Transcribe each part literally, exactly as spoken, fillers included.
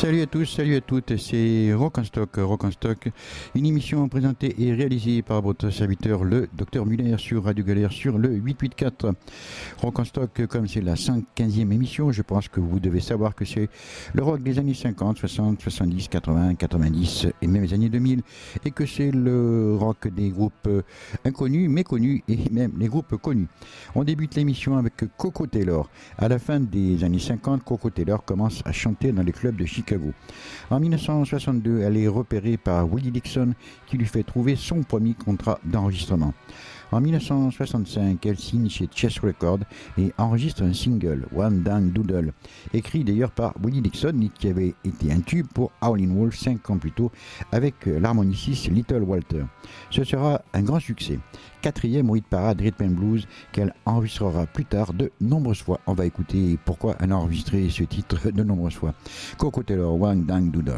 Salut à tous, salut à toutes, c'est Rock en Stock, Rock en Stock, une émission présentée et réalisée par votre serviteur, le docteur Muller, sur Radio Galère, sur le huit cent quatre-vingt-quatorze. Rock en Stock, comme c'est la cent quinzième émission, je pense que vous devez savoir que c'est le rock des années cinquante, soixante, soixante-dix, quatre-vingts, quatre-vingt-dix et même les années deux mille, et que c'est le rock des groupes inconnus, méconnus et même les groupes connus. On débute l'émission avec Koko Taylor. À la fin des années cinquante, Koko Taylor commence à chanter dans les clubs de Chicago. En dix-neuf cent soixante-deux, elle est repérée par Willie Dixon qui lui fait trouver son premier contrat d'enregistrement. En dix-neuf cent soixante-cinq, elle signe chez Chess Records et enregistre un single, One Dang Doodle, écrit d'ailleurs par Willie Dixon et qui avait été un tube pour Howlin' Wolf cinq ans plus tôt avec l'harmoniciste Little Walter. Ce sera un grand succès. Quatrième hit parade Rhythm and Blues qu'elle enregistrera plus tard de nombreuses fois. On va écouter pourquoi elle a enregistré ce titre de nombreuses fois. Koko Taylor, One Dang Doodle.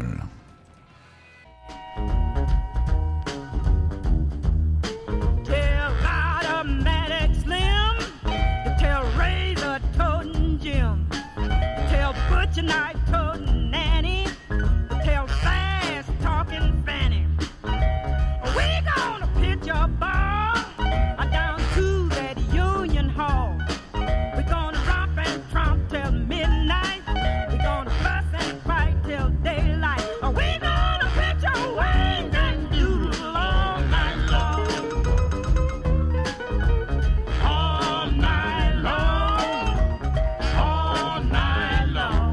Tonight, toting Nanny, tell fast talking Fanny. We gonna pitch a ball down to that Union Hall. We gonna romp and tromp till midnight. We gonna fuss and fight till daylight. We gonna pitch a wing and doodle all night long, all night long, all night long.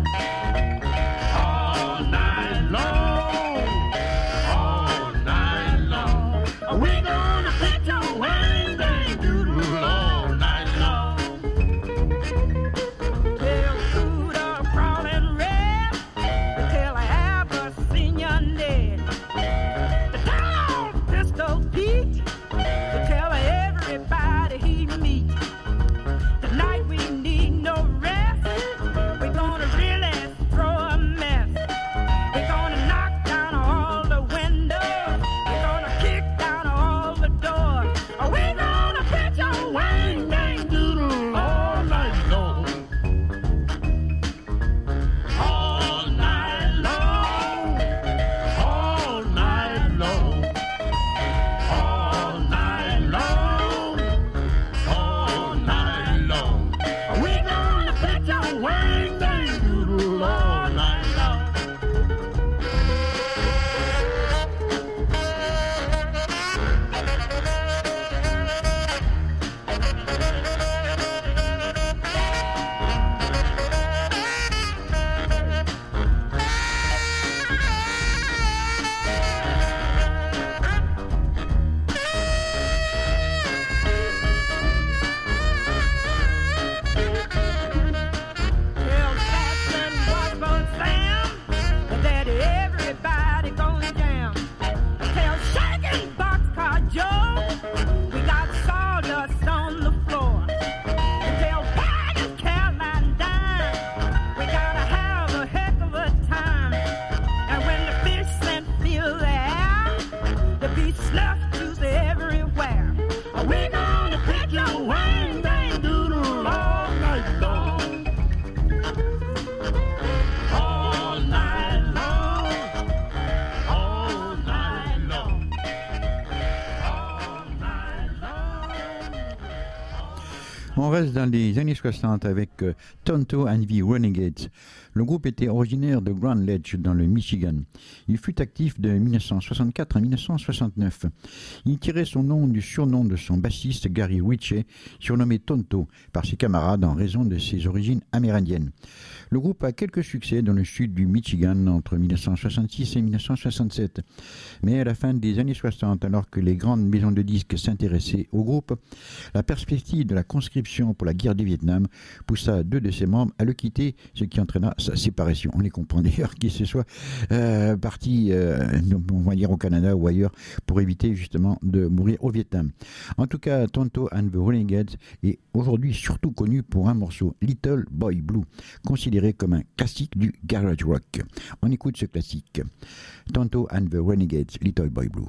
On reste dans les années soixante avec euh, Tonto and the Renegades. Le groupe était originaire de Grand Ledge dans le Michigan. Il fut actif de dix-neuf cent soixante-quatre à dix-neuf cent soixante-neuf. Il tirait son nom du surnom de son bassiste Gary Ritchie, surnommé Tonto par ses camarades en raison de ses origines amérindiennes. Le groupe a quelques succès dans le sud du Michigan entre dix-neuf cent soixante-six et dix-neuf cent soixante-sept. Mais à la fin des années soixante, alors que les grandes maisons de disques s'intéressaient au groupe, la perspective de la conscription pour la guerre du Vietnam poussa deux de ses membres à le quitter, ce qui entraîna sa séparation. On les comprend d'ailleurs qu'ils se soient euh, partis, euh, on va dire au Canada ou ailleurs, pour éviter justement de mourir au Vietnam. En tout cas, Tonto and the Renegades est aujourd'hui surtout connu pour un morceau, Little Boy Blue, considéré comme un classique du garage rock. On écoute ce classique. Tonto and the Renegades, Little Boy Blue.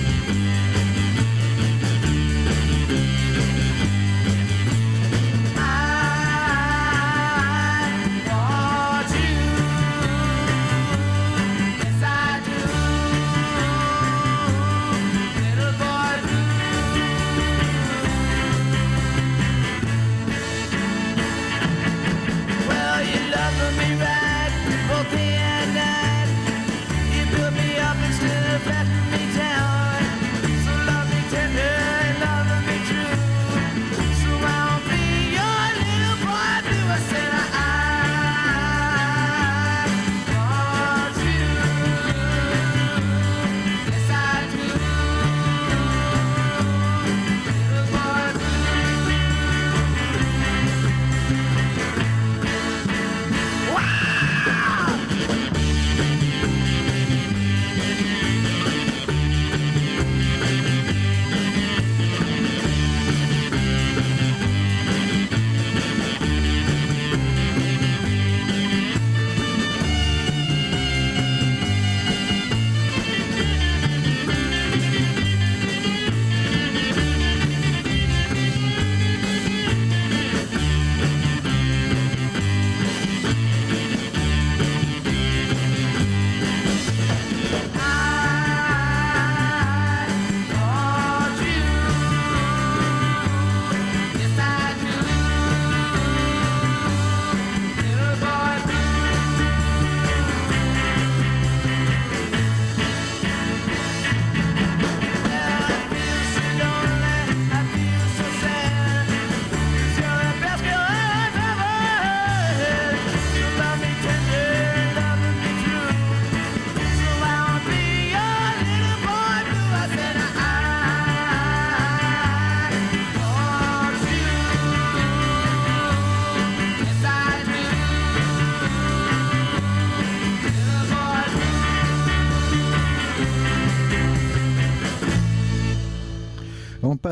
I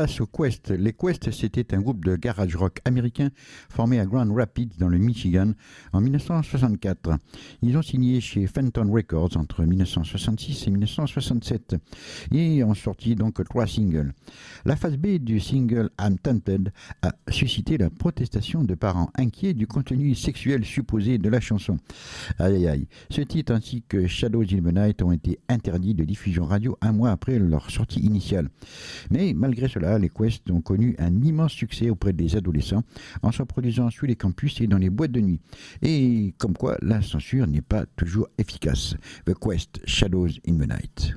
Place aux Quest. Les Quest, c'était un groupe de garage rock américain formé à Grand Rapids, dans le Michigan, en dix-neuf cent soixante-quatre. Ils ont signé chez Fenton Records entre dix-neuf cent soixante-six et dix-neuf cent soixante-sept et ont sorti donc trois singles. La phase B du single I'm Tempted a suscité la protestation de parents inquiets du contenu sexuel supposé de la chanson. Aïe aïe aïe. Ce titre ainsi que Shadows in the Night ont été interdits de diffusion radio un mois après leur sortie initiale. Mais malgré cela, les Quest ont connu un immense succès auprès des adolescents en se produisant sur les campus et dans les boîtes de nuit. Et comme quoi, la censure n'est pas toujours efficace. The Quest, Shadows in the Night.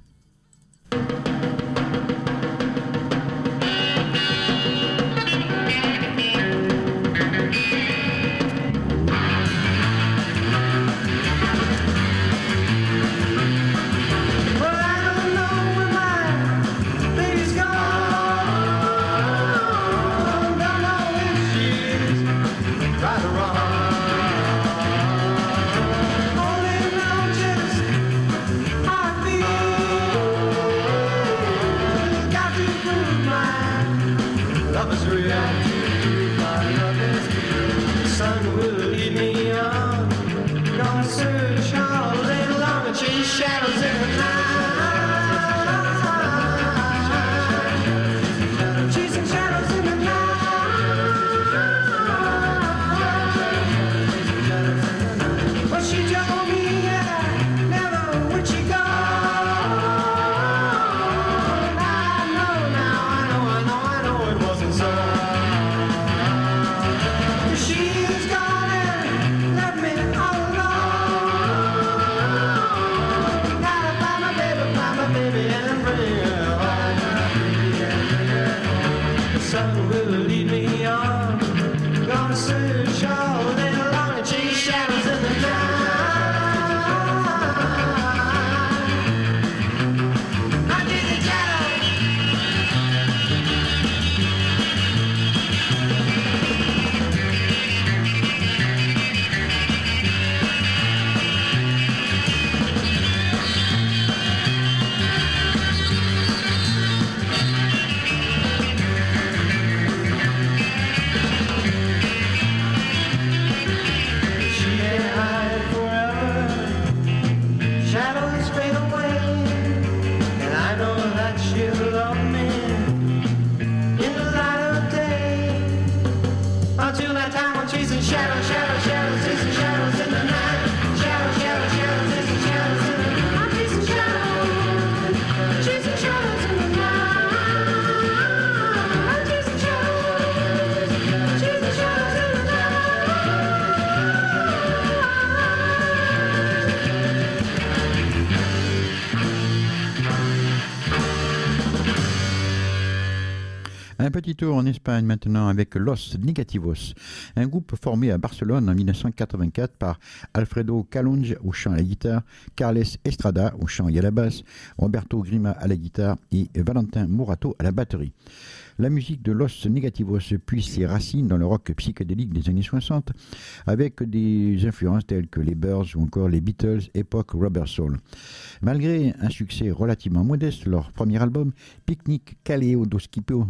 Un petit tour en Espagne maintenant avec Los Negativos, un groupe formé à Barcelone en dix-neuf cent quatre-vingt-quatre par Alfredo Calonge au chant et à la guitare, Carles Estrada au chant et à la basse, Roberto Grima à la guitare et Valentin Morato à la batterie. La musique de Los Negativos puise ses racines dans le rock psychédélique des années soixante avec des influences telles que les Byrds ou encore les Beatles époque Rubber Soul. Malgré un succès relativement modeste, leur premier album, Picnic Kaléidoscopico,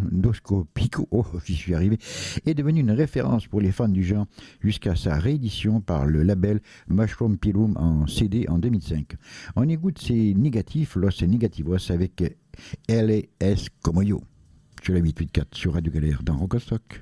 oh, j'y suis arrivé, est devenu une référence pour les fans du genre jusqu'à sa réédition par le label Mushroom Pilum en C D en deux mille cinq. On écoute ces négatifs, Los Negativos avec L A S Como Yo. Sur la huit huit quatre sur Radio Galère dans Rockstock.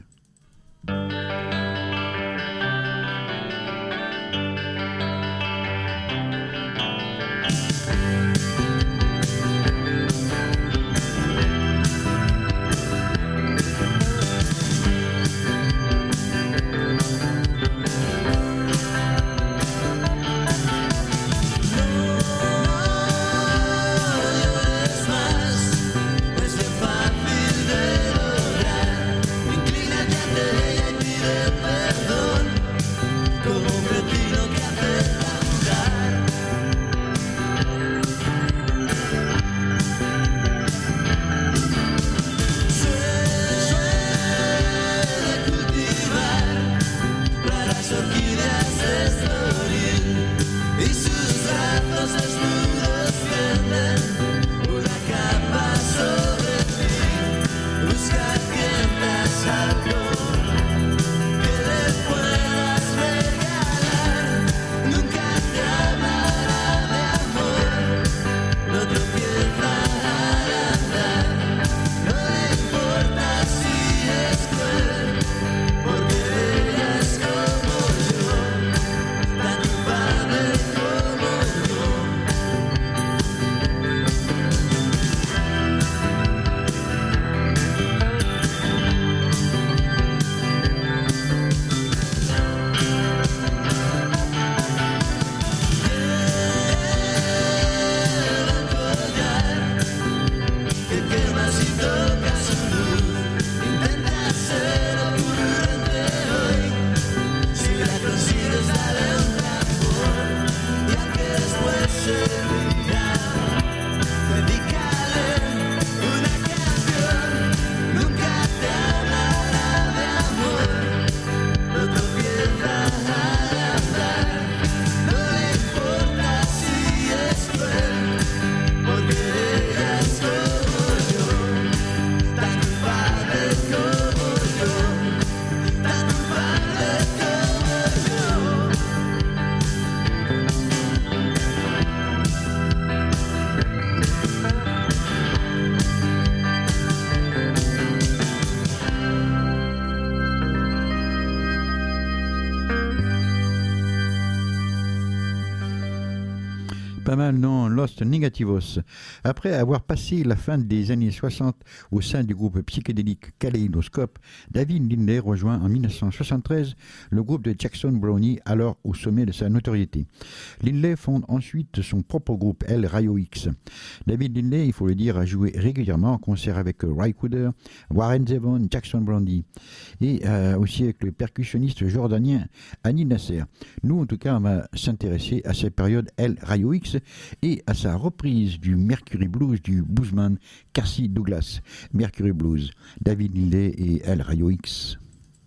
Inclina Pas mal, non, Los Negativos. Après avoir passé la fin des années soixante au sein du groupe psychédélique Kaleidoscope, David Lindley rejoint en dix-neuf cent soixante-treize le groupe de Jackson Brownie, alors au sommet de sa notoriété. Lindley fonde ensuite son propre groupe, El Rayo X. David Lindley, il faut le dire, a joué régulièrement en concert avec Ry Cooder, Warren Zevon, Jackson Brownie et euh, aussi avec le percussionniste jordanien Hani Nasser. Nous, en tout cas, on va s'intéresser à cette période El Rayo X et à sa reprise du Mercury Blues du bluesman Cassie Douglas. Mercury Blues, David Lindley et El Rayo X.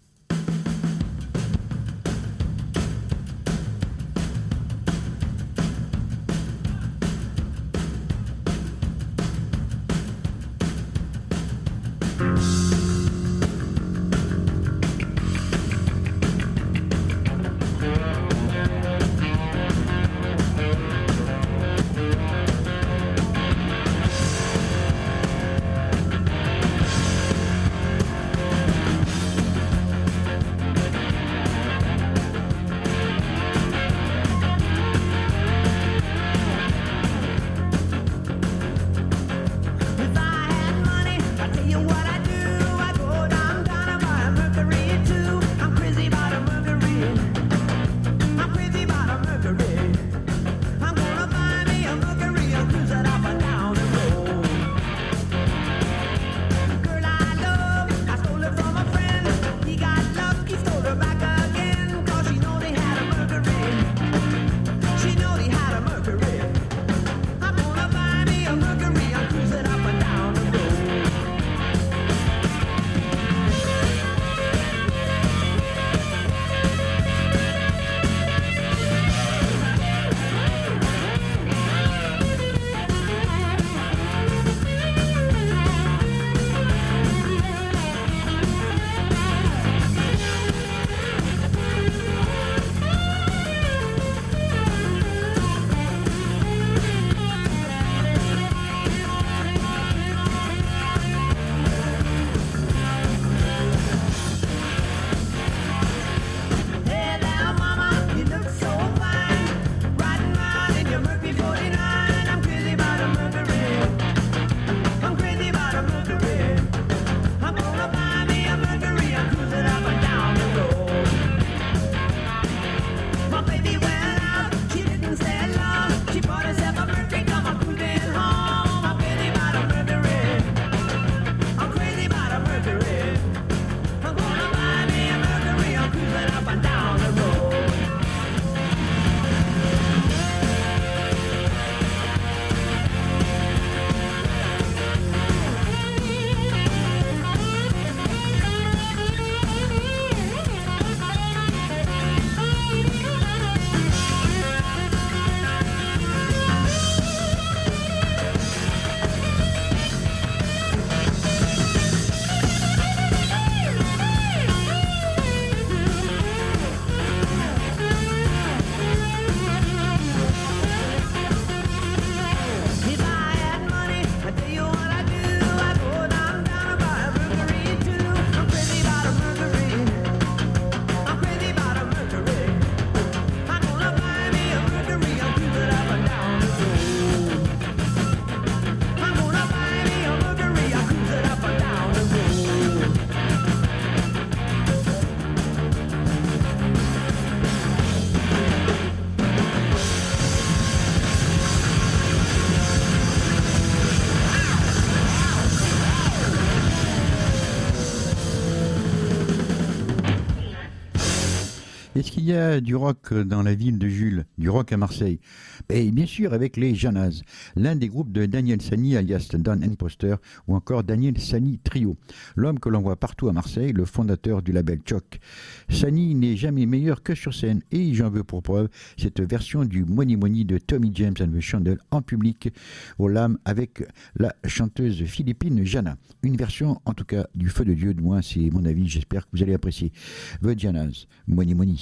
Est-ce qu'il y a du rock dans la ville de Jules, du rock à Marseille? Et bien sûr avec les Janaz, l'un des groupes de Daniel Sani alias Don Imposter ou encore Daniel Sani Trio, l'homme que l'on voit partout à Marseille, le fondateur du label Choc. Sani n'est jamais meilleur que sur scène et j'en veux pour preuve cette version du Money Money de Tommy James and the Chandel en public au Lame avec la chanteuse philippine Jana. Une version en tout cas du Feu de Dieu, de moi c'est mon avis, j'espère que vous allez apprécier. The Janaz, Money Money.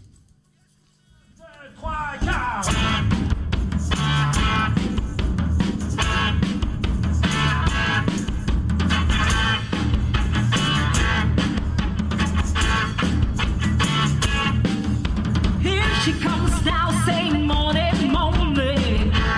deux, trois, quatre. Here she comes now saying money, money.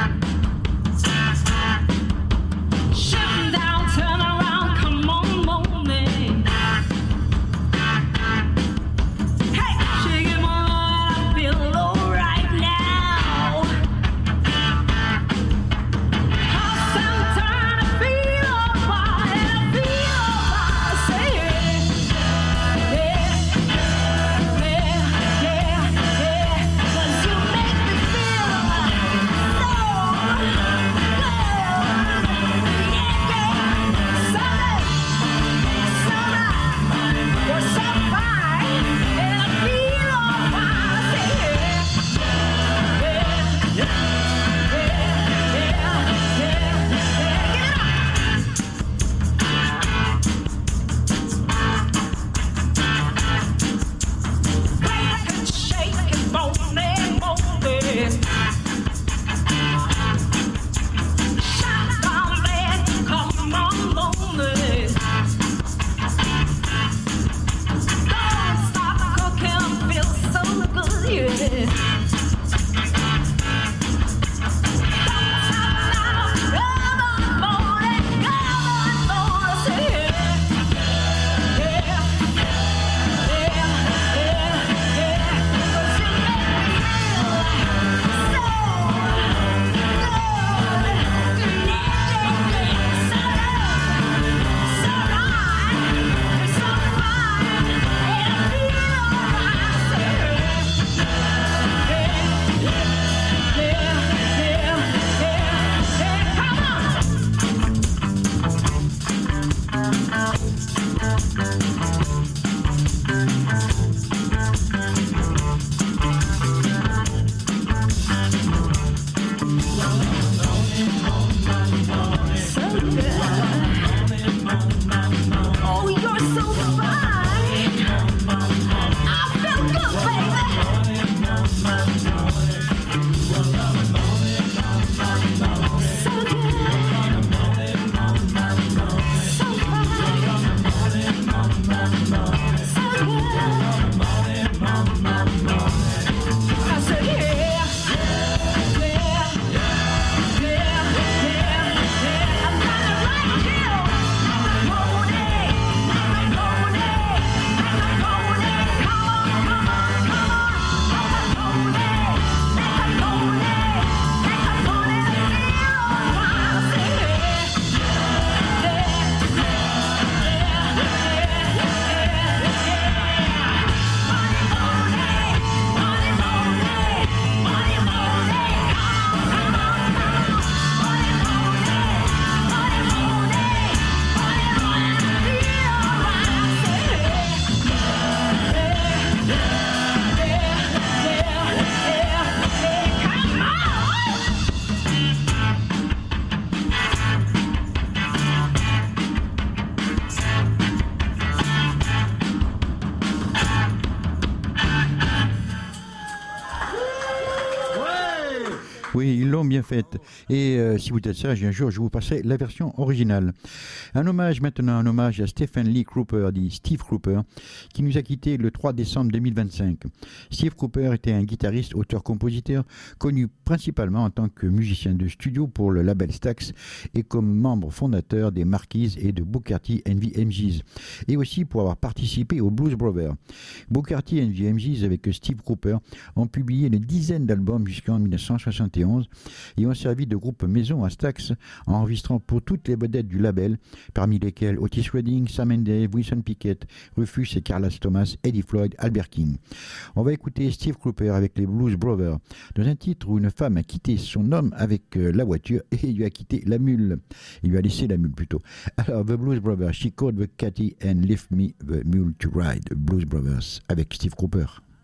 Oui, ils l'ont bien faite. Et euh, si vous êtes sage, un jour, je vous passerai la version originale. Un hommage maintenant, un hommage à Stephen Lee Cropper, dit Steve Cropper, qui nous a quittés le trois décembre deux mille vingt-cinq. Steve Cropper était un guitariste, auteur-compositeur, connu principalement en tant que musicien de studio pour le label Stax et comme membre fondateur des Marquis et de Booker T and the M Gs, et aussi pour avoir participé aux Blues Brothers. Booker T and the M Gs avec Steve Cropper ont publié une dizaine d'albums jusqu'en dix-neuf cent soixante et onze et ont servi de groupe maison à Stax, enregistrant pour toutes les vedettes du label, parmi lesquelles Otis Redding, Sam and Dave, Wilson Pickett, Rufus et Carlos Thomas, Eddie Floyd, Albert King. On va écouter Steve Cropper avec les Blues Brothers, dans un titre où une femme a quitté son homme avec euh, la voiture et il lui a quitté la mule. Il lui a laissé la mule plutôt. Alors, The Blues Brothers, She Called the Catty and Left Me the Mule to Ride. Blues Brothers avec Steve Cropper.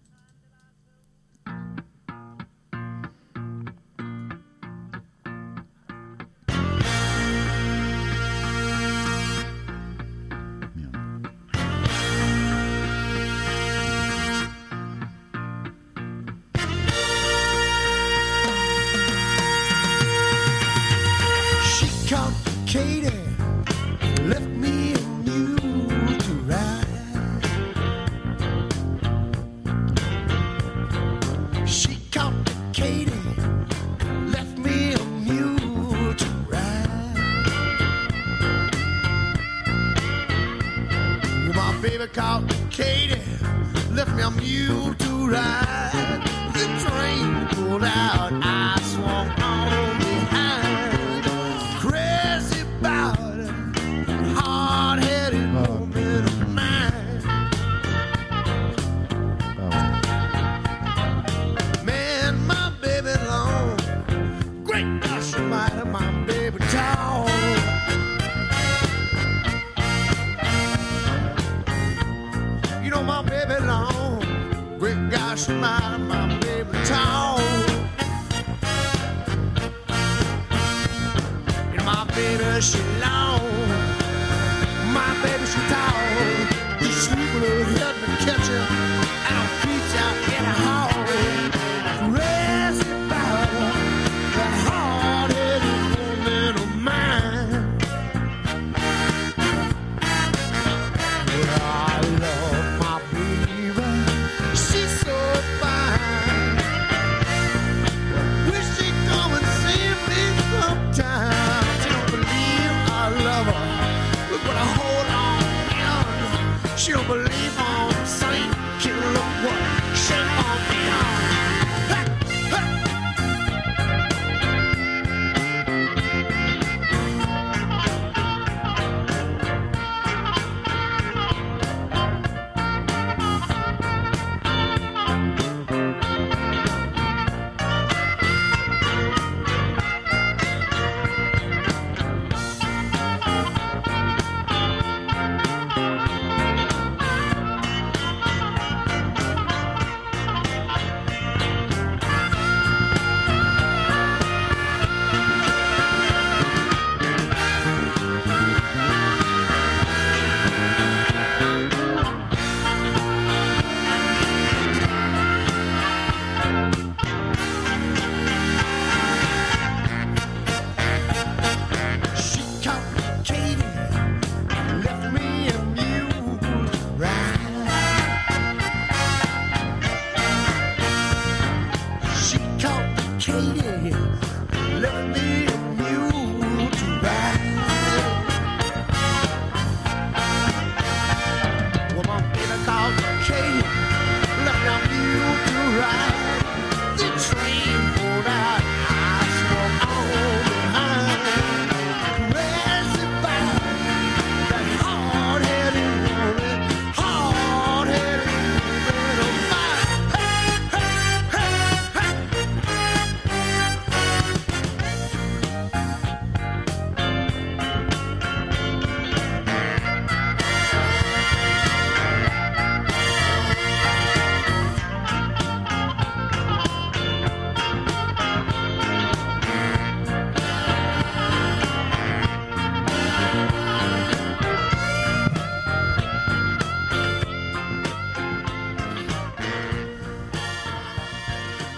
Katie left me a mule to ride. She caught Katie, left me a mule to ride. Well, my baby caught Katie, left me a mule to ride. The train pulled out, I swung on behind. Crazy about it, hard-headed woman of mine. Man, my baby long, great gosh almighty, my baby tall. You know my baby long, great gosh almighty, my baby tall. Baby, she long, my baby, she tall. You sleep with her head and catch her, and I'll feed you out in the hall. Crazy about her, the hard-headed woman of mine. Well, I love my baby, she's so fine. Wish she'd come and see me sometime. Look what I hold on in. She'll believe on Saint Kill. Look what shame on me on.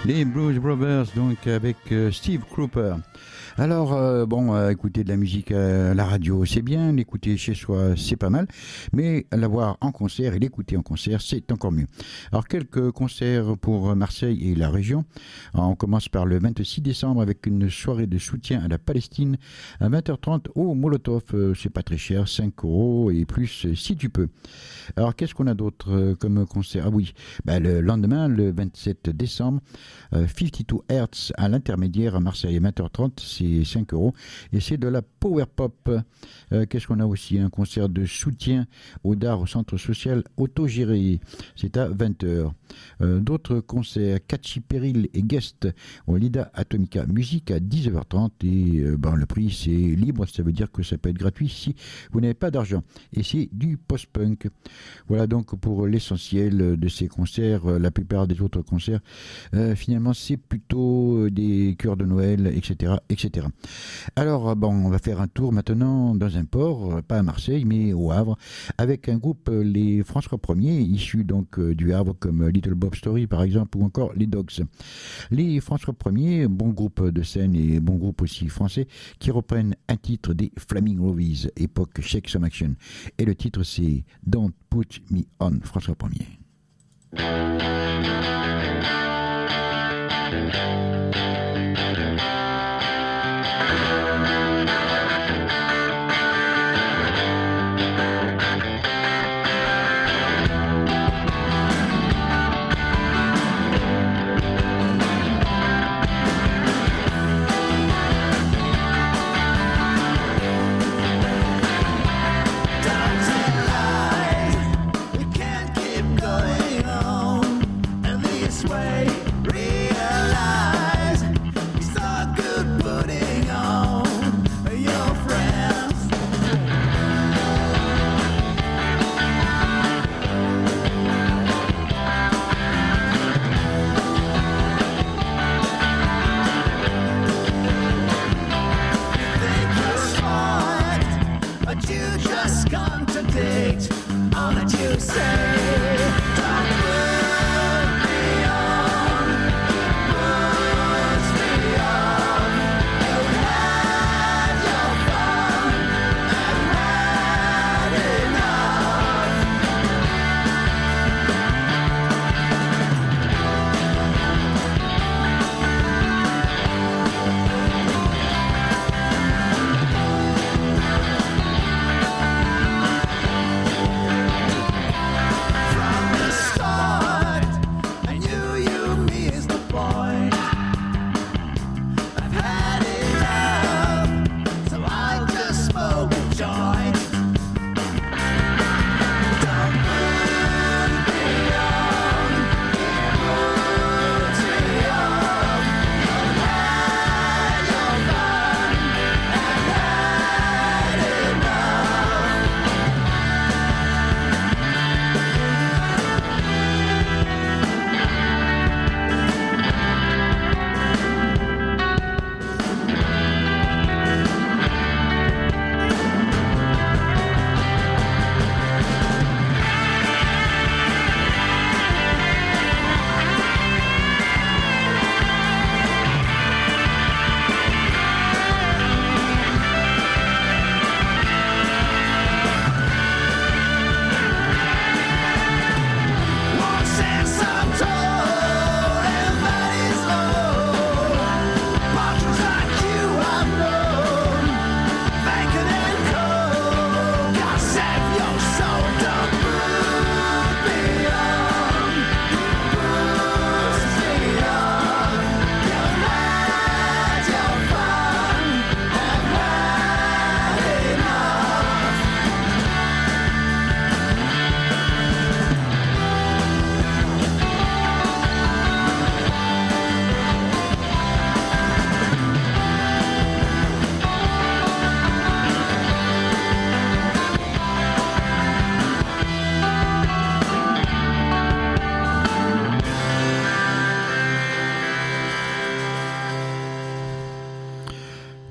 Les Blues Brothers, donc avec euh, Steve Cropper. Alors, euh, bon, euh, écouter de la musique à la radio, c'est bien, l'écouter chez soi, c'est pas mal, mais l'avoir en concert et l'écouter en concert, c'est encore mieux. Alors, quelques concerts pour Marseille et la région. Alors, on commence par le vingt-six décembre avec une soirée de soutien à la Palestine à vingt heures trente au Molotov. Euh, c'est pas très cher, cinq euros et plus euh, si tu peux. Alors, qu'est-ce qu'on a d'autre euh, comme concert? Ah oui, ben, le lendemain, le vingt-sept décembre, euh, cinquante-deux Hertz à l'intermédiaire à Marseille à vingt heures trente, c'est cinq euros et c'est de la power pop. Euh, qu'est-ce qu'on a aussi? Un concert de soutien au D A R au centre social autogéré, c'est à vingt heures. Euh, d'autres concerts, Catchy Peril et Guest au Lida Atomica Musique à dix-neuf heures trente et euh, ben, le prix c'est libre, ça veut dire que ça peut être gratuit si vous n'avez pas d'argent et c'est du post-punk. Voilà donc pour l'essentiel de ces concerts. La plupart des autres concerts euh, finalement c'est plutôt des chœurs de Noël, etc, etc. Alors, bon, on va faire un tour maintenant dans un port, pas à Marseille, mais au Havre, avec un groupe, les François Ier, issus donc du Havre, comme Little Bob Story, par exemple, ou encore les Dogs. Les François Ier, bon groupe de scène et bon groupe aussi français, qui reprennent un titre des Flaming Lovies, époque Shake Some Action. Et le titre, c'est Don't Put Me On, François Ier. Don't tell lies, we can't keep going on.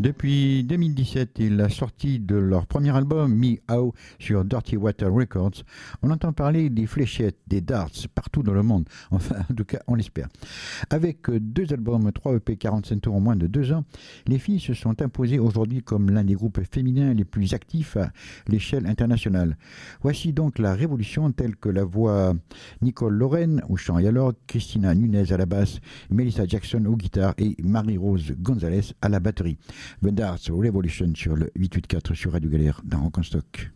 Depuis deux mille dix-sept et la sortie de leur premier album Me How sur Dirty Water Records, on entend parler des fléchettes, des darts partout dans le monde, enfin en tout cas on l'espère. Avec deux albums, trois E P quarante-cinq tours en moins de deux ans, les filles se sont imposées aujourd'hui comme l'un des groupes féminins les plus actifs à l'échelle internationale. Voici donc la révolution telle que la voix Nicole Loren au chant et à l'orgue, Christina Nunez à la basse, Melissa Jackson aux guitares et Marie-Rose Gonzalez à la batterie. The Darts Revolution sur le huit huit quatre sur Radio Galère dans Rock en Stock.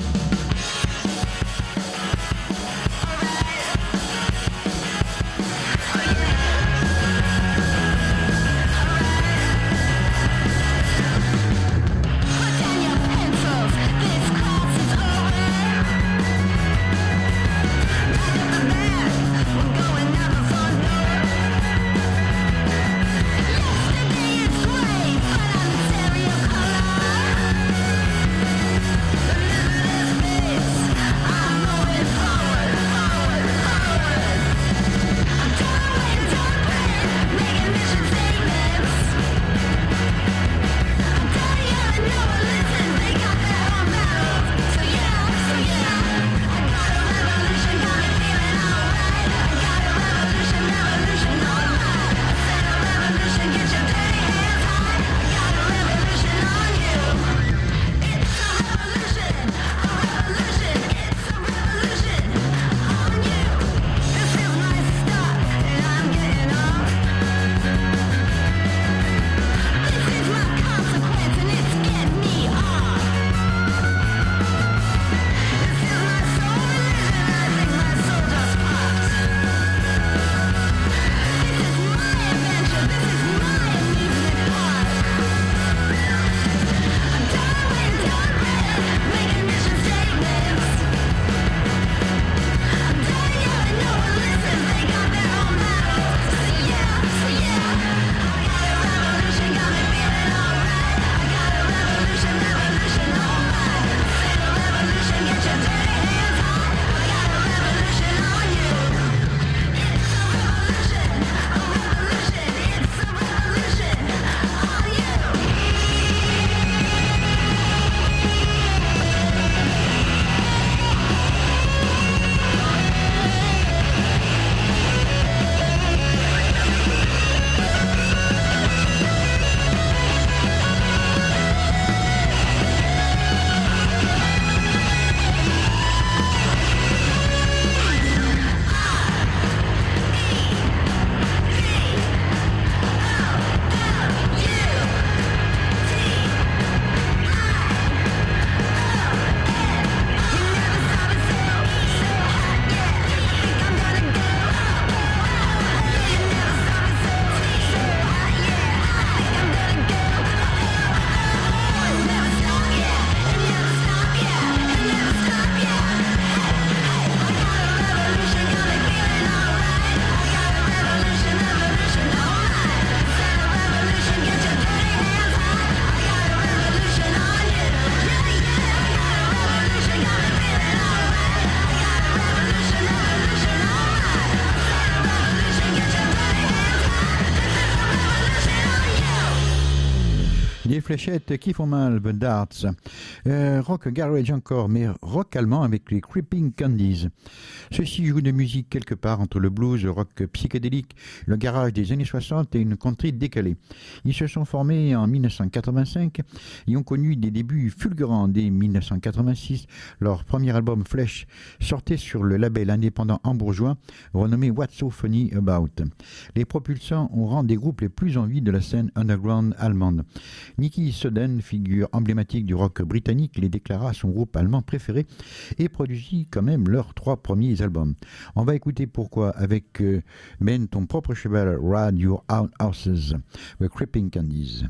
Des fléchettes qui font mal, The Darts. Euh, rock garage encore, mais rock allemand avec les Creeping Candies. Ceux-ci jouent de musique quelque part entre le blues, le rock psychédélique, le garage des années soixante et une country décalée. Ils se sont formés en mille neuf cent quatre-vingt-cinq et ont connu des débuts fulgurants dès mille neuf cent quatre-vingt-six. Leur premier album Flesh sortait sur le label indépendant hambourgeois renommé What's So Funny About. Les propulsants ont rendu des groupes les plus en vie de la scène underground allemande. Nicky Sudden, figure emblématique du rock britannique, les déclara son groupe allemand préféré et produisit quand même leurs trois premiers albums. On va écouter pourquoi avec euh, Ben, ton propre cheval, Ride Your Own Horses, The Creeping Candies.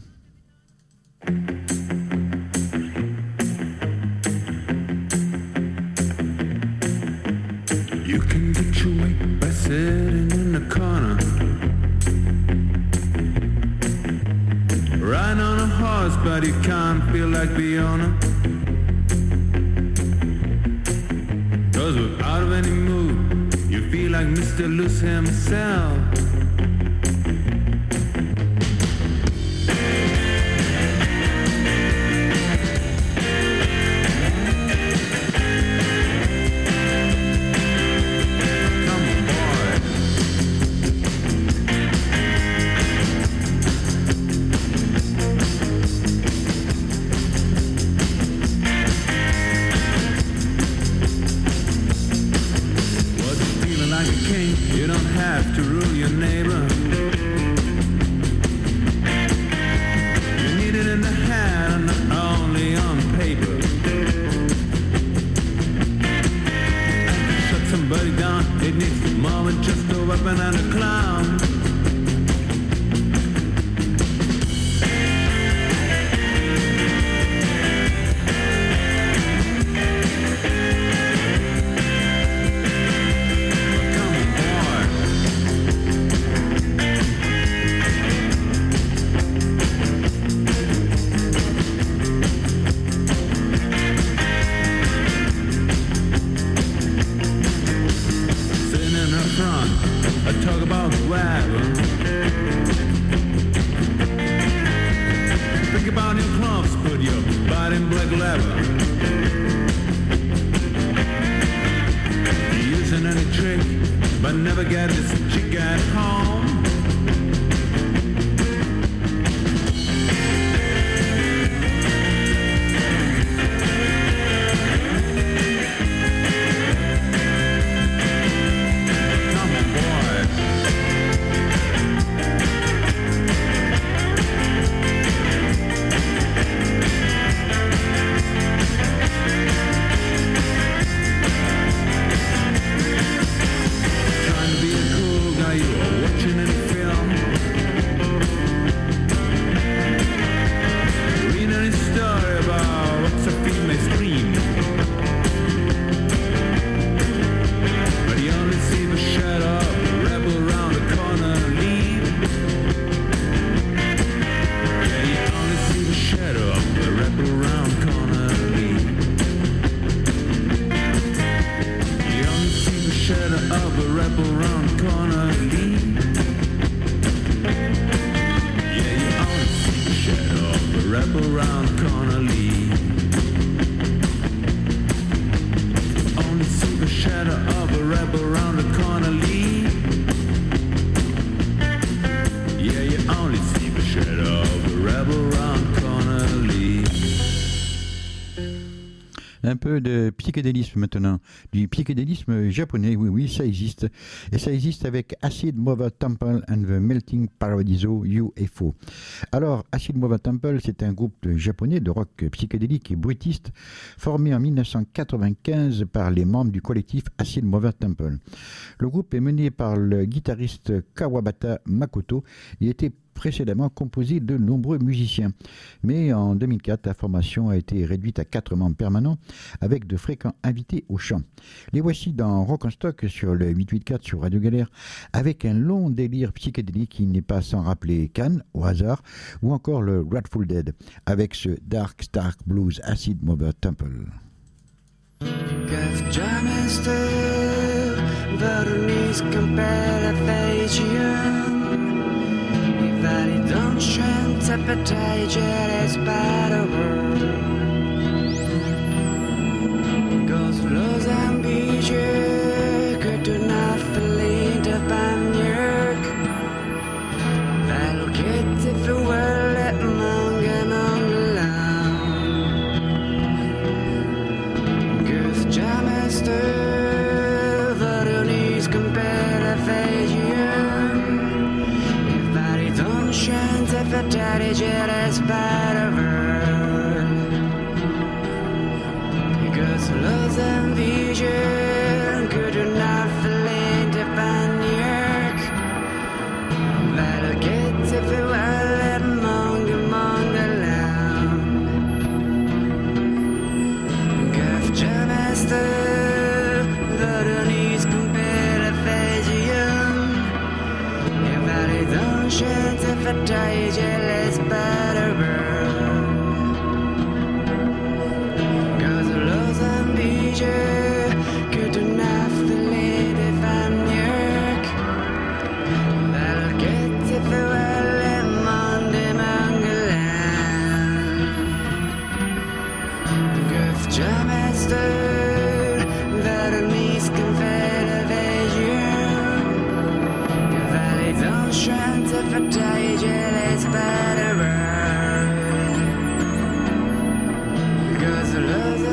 You can get your way by sitting in the corner, riding on a horse, but you can't feel like the owner. Cause without of any mood, you feel like Mister Loose himself. have to rule your neighbor. You need it in the hand, not only on paper. And to shut somebody down, it needs more than just a weapon and a clown. Talk about weather. Think about your clubs, put your body in black leather. You're using any trick, but never get this chick at home. Un peu de psychédélisme maintenant, du psychédélisme japonais, oui, oui, ça existe. Et ça existe avec Acid Mother Temple and the Melting Paradiso U F O. Alors, Acid Mother Temple, c'est un groupe japonais de rock psychédélique et bruitiste formé en mille neuf cent quatre-vingt-quinze par les membres du collectif Acid Mother Temple. Le groupe est mené par le guitariste Kawabata Makoto et était précédemment composé de nombreux musiciens. Mais en deux mille quatre, la formation a été réduite à quatre membres permanents avec de fréquents invités au chant. Les voici dans Rock en Stock sur le huit cent quatre-vingt-quatorze sur Radio Galère avec un long délire psychédélique qui n'est pas sans rappeler Cannes au hasard ou encore le Grateful Dead avec ce Dark Stark Blues Acid Mother Temple. Validoncenza proteggere sparo Goslo's ambition could do not lead to Banyuk Valukit if it were let among among the lamb Goose Jamister Veronis compare a Scienza per dirigere sparaver Because love's ambition could not flee to Banyuk That'll get if it were among among the lamb Gaf Jamaster Veronis compare a Scienza per dirigere sparaver Cause love's ambition could not flee to Banyuk That'll get if it were among among the lamb Gaf Jamaster Veronis compare Scienza per dirigere sparaver Cause love's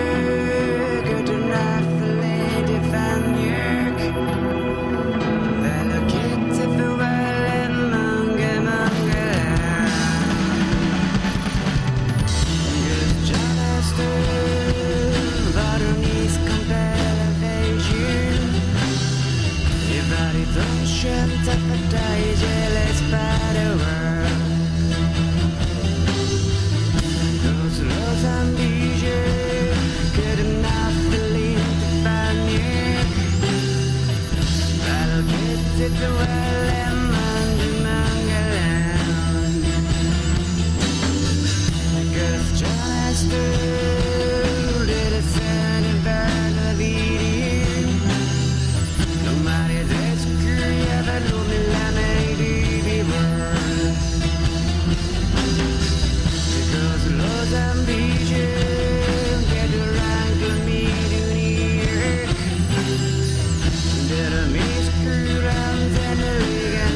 ambition could not flee to Banyuk oceans of the daisy spider world. Those lows ambition good enough feeling to find you. I'll get it the well and Mangaland. Because John stood at a sun and burn of eating. Nobody's as curious ever know me like me baby world. Because Lord's ambition get around to me to near. That a miss current and a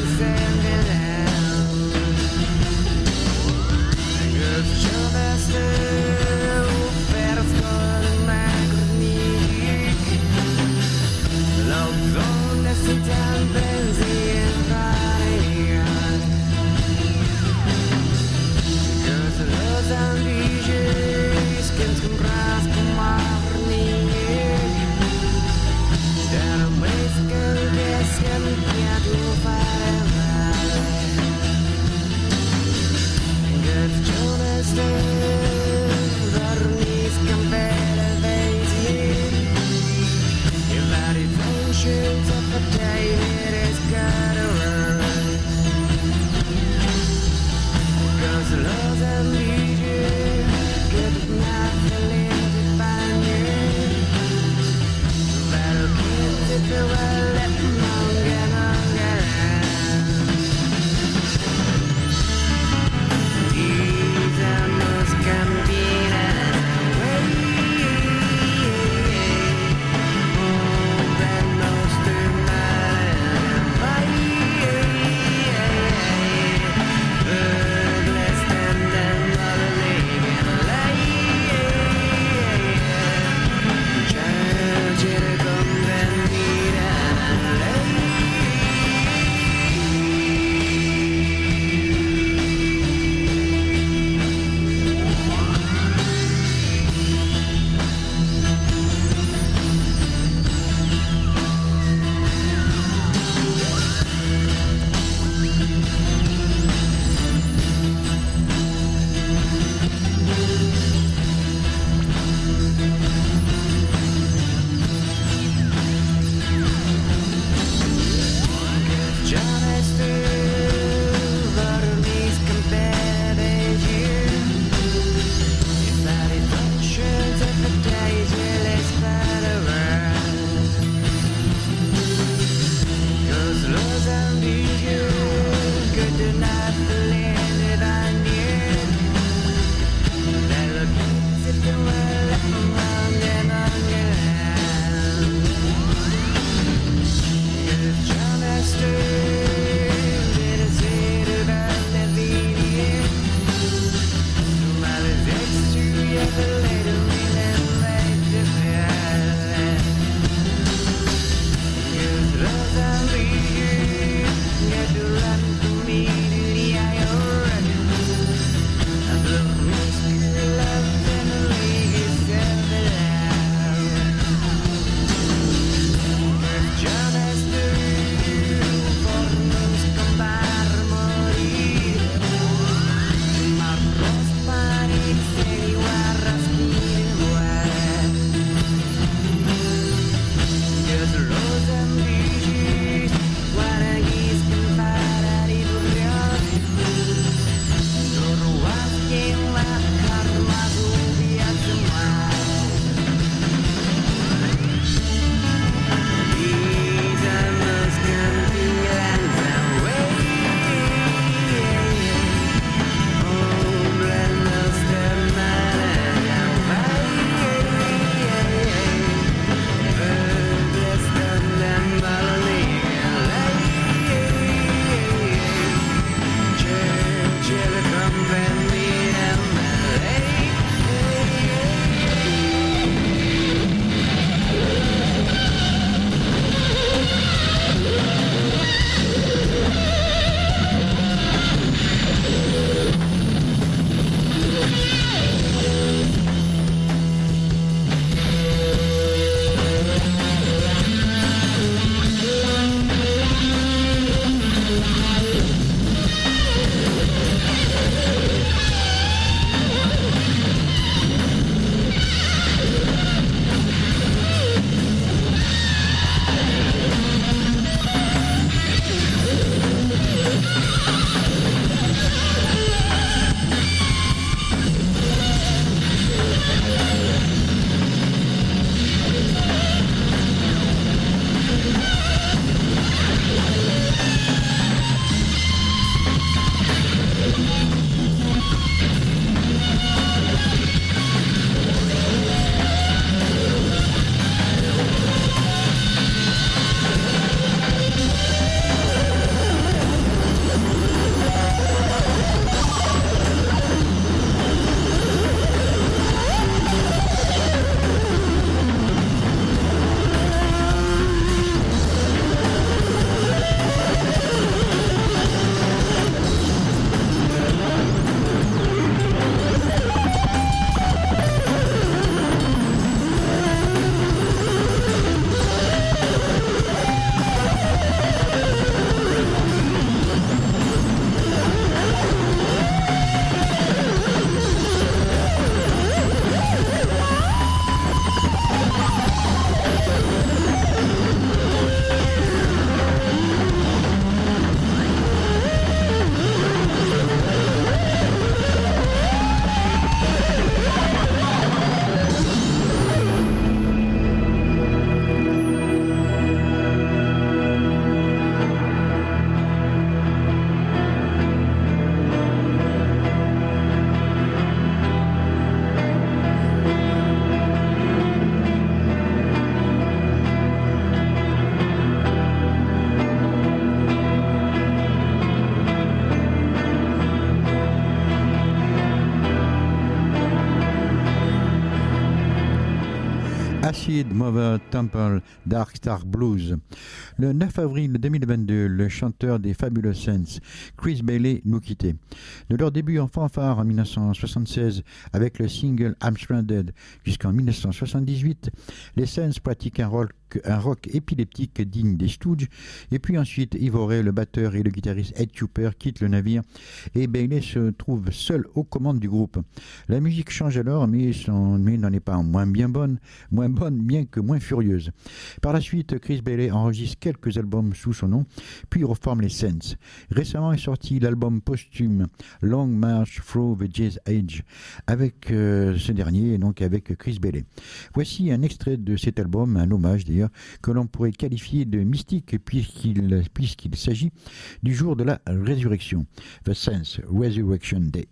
Acid Mother Temple Dark Star Blues. Le neuf avril deux mille vingt-deux, le chanteur des Fabulous Saints, Chris Bailey, nous quittait. De leur début en fanfare en mille neuf cent soixante-seize avec le single I'm Stranded jusqu'en mille neuf cent soixante-dix-huit, les Saints pratiquent un rock, un rock épileptique digne des Stooges, et puis ensuite Yves Auret, le batteur et le guitariste Ed Cooper quittent le navire et Bailey se trouve seul aux commandes du groupe. La musique change alors, mais, son, mais n'en est pas moins bien bonne, moins bonne, bien que moins furieuse. Par la suite, Chris Bailey enregistre quelques albums sous son nom, puis reforme les Saints. Récemment est sorti l'album posthume Long March Through the Jazz Age, avec euh, ce dernier, donc avec Chris Bailey. Voici un extrait de cet album, un hommage d'ailleurs, que l'on pourrait qualifier de mystique puisqu'il, puisqu'il s'agit du jour de la résurrection, The Saints Resurrection Day.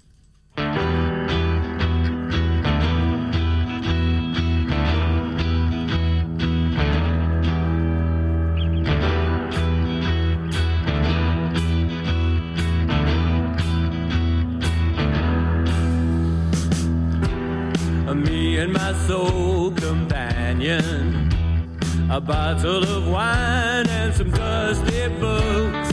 Me and my soul companion, a bottle of wine and some dusty books.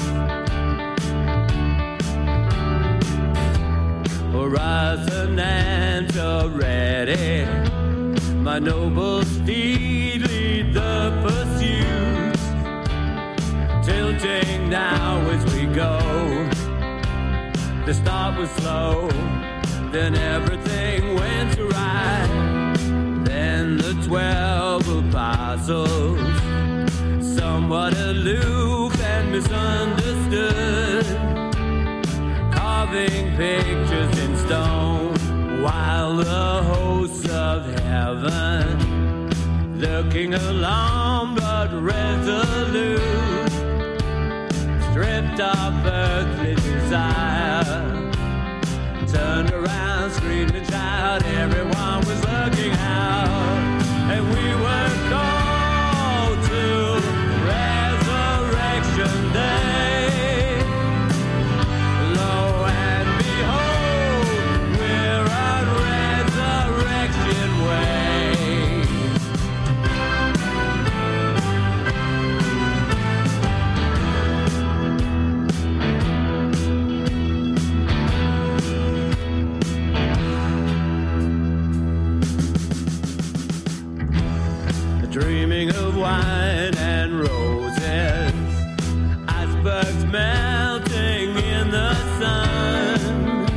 Horizon and already, my noble steed lead the pursuit. Tilting now as we go, the start was slow, then everything went right. Then the twelve apostles, somewhat aloof and misunderstood, carving pictures in stone, while the hosts of heaven, looking alarmed but resolute, stripped of earthly desire, turned around, screamed and shouted, everyone was looking out, and we were called to Resurrection Day. Lo and behold, we're on Resurrection Way. Dreaming of wine and roses, icebergs melting in the sun,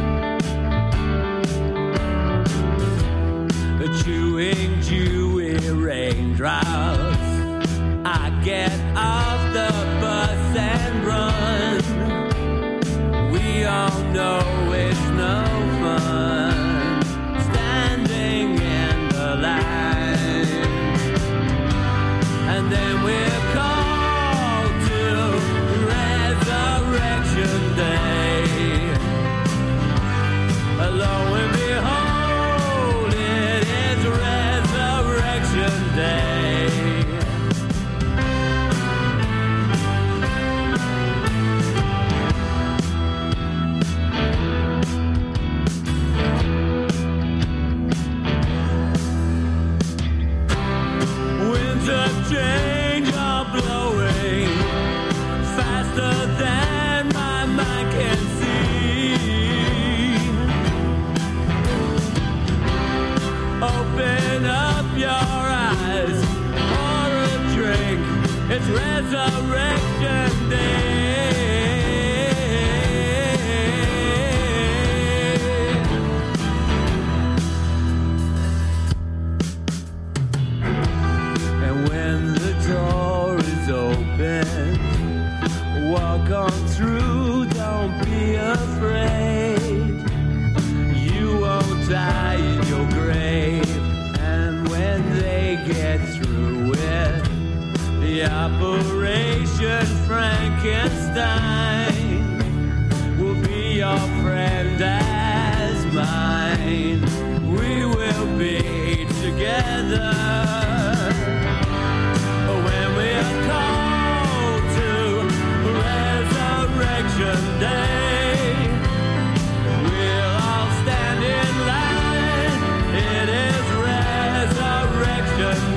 chewing dewy raindrops. I get off the bus and run. We all know it's no fun standing in the line. And then we're called to Resurrection Day. Lo and behold, it is Resurrection Day. Winds of change are blowing faster than my mind can see. Open up your eyes, pour a drink, it's Resurrection Day. And when the door is open, walk on through, don't be afraid. You won't die in your grave. And when they get through it, the Operation Frankenstein will be your friend as mine. We will be together when we are called to Resurrection Day. We'll all stand in line. It is Resurrection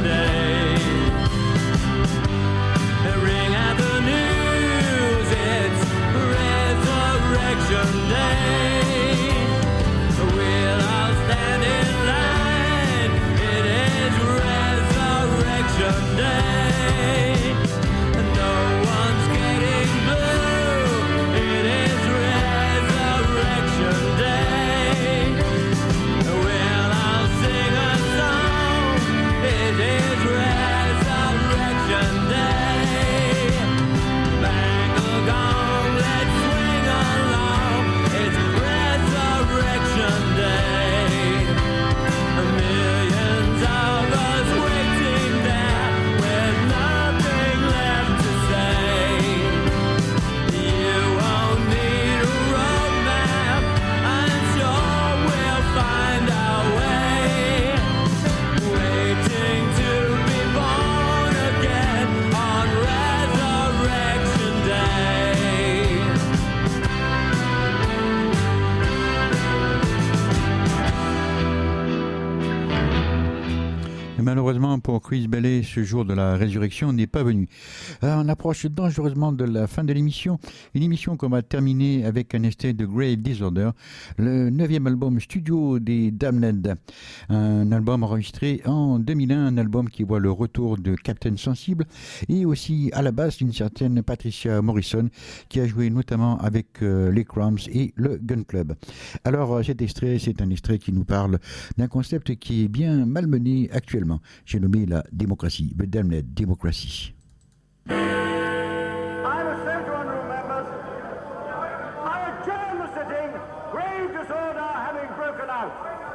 malheureusement pour Chris Bailey, ce jour de la résurrection n'est pas venu. Alors, on approche dangereusement de la fin de l'émission. Une émission qu'on va terminer avec un extrait de Grave Disorder, le neuvième album studio des Damned. Un album enregistré en deux mille un, un album qui voit le retour de Captain Sensible et aussi à la basse d'une certaine Patricia Morrison qui a joué notamment avec euh, les Cramps et le Gun Club. Alors cet extrait, c'est un extrait qui nous parle d'un concept qui est bien malmené actuellement. J'ai nommé la démocratie, The Damned Democracy. I was sent to unroom members. I adjourn the sitting, grave disorder having broken out.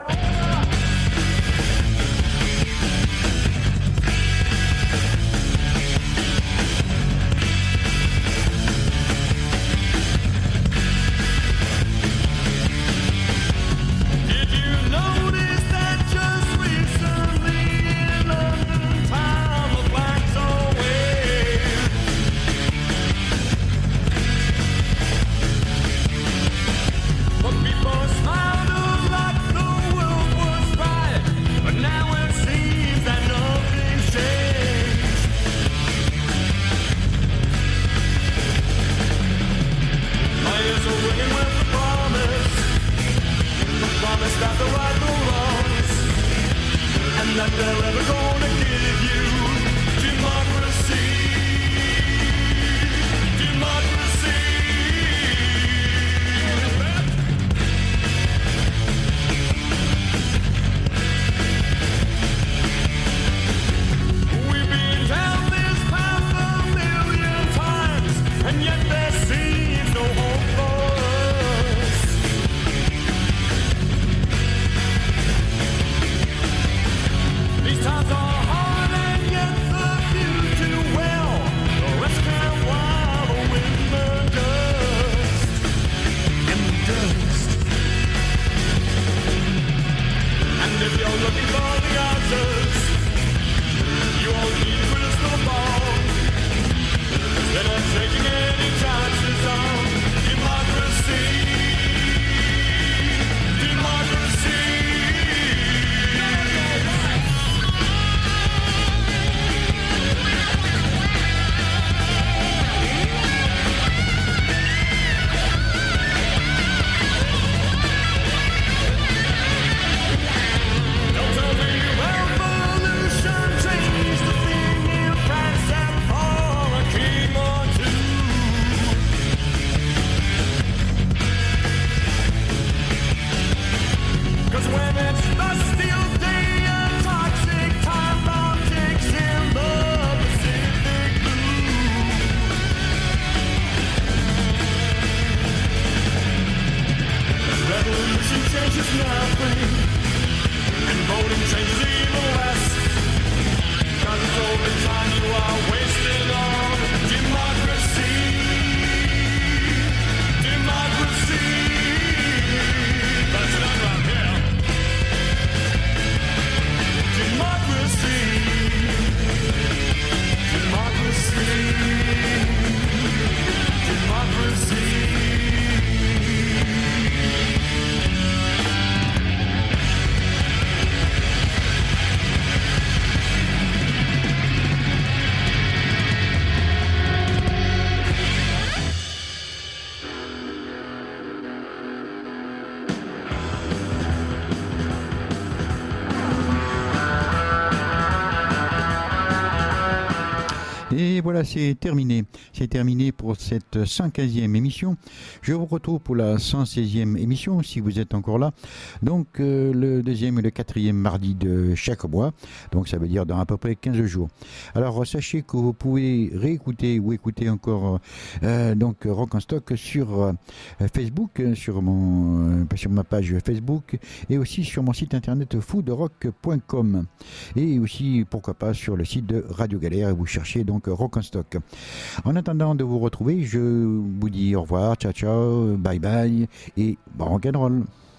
Did you notice that just recently in London town the flags are waved? But people smiled like the world was right, but now it seems that nothing's changed. My ears are ringing with the promise, the promise that they'll right the wrongs, and that they're ever gonna give you democracy, democracy. We've been down this path a million times, and yet there seems no hope for us. These times are hard and yet the future well. The rest can't wallow in the dust, in the dust. And if you're looking for the answers, you won't need a crystal ball. They're not taking any chances on democracy, democracy. Don't tell me revolution changed the thing in France and for a king or two. 'Cause when it's the steel day and toxic time bomb ticks in the Pacific blue, revolution changes nothing, and voting changes even less. 'Cause it's all the time you are wasting on democracy, democracy. That's not right here. Democracy, democracy, democracy. Et voilà, c'est terminé. C'est terminé pour cette cent quinzième émission. Je vous retrouve pour la cent seizième émission, si vous êtes encore là. Donc, euh, le deuxième et le quatrième mardi de chaque mois. Donc, ça veut dire dans à peu près quinze jours. Alors, sachez que vous pouvez réécouter ou écouter encore euh, donc Rock en Stock sur euh, Facebook, sur, mon, euh, sur ma page Facebook et aussi sur mon site internet foodrock point com. Et aussi, pourquoi pas, sur le site de Radio Galère. Et vous cherchez donc Rock en Stock. En attendant de vous retrouver, je vous dis au revoir, ciao ciao, bye bye et bon rock'n'roll.